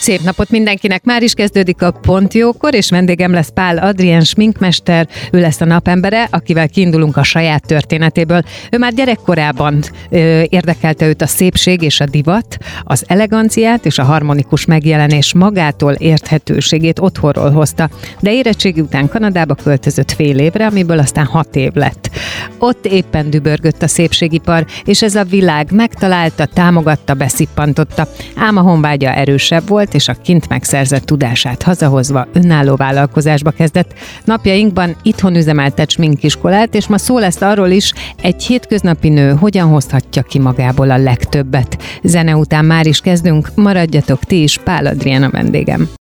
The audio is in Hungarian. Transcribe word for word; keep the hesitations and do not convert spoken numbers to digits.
Szép napot mindenkinek! Már is kezdődik a Pont Jókor, és vendégem lesz Pál Adrien sminkmester, ő lesz a napembere, akivel kiindulunk a saját történetéből. Ő már gyerekkorában ö, érdekelte őt a szépség és a divat, az eleganciát és a harmonikus megjelenés magától érthetőségét otthonról hozta, de érettségi után Kanadába költözött fél évre, amiből aztán hat év lett. Ott éppen dübörgött a szépségipar, és ez a világ megtalálta, támogatta, beszippantotta, ám a honvágya erősebb volt, és a kint megszerzett tudását hazahozva önálló vállalkozásba kezdett. Napjainkban itthon üzemeltet sminkiskolát, és ma szó lesz arról is, egy hétköznapi nő hogyan hozhatja ki magából a legtöbbet. Zene után már is kezdünk, maradjatok ti is, Pál Adrien a vendégem.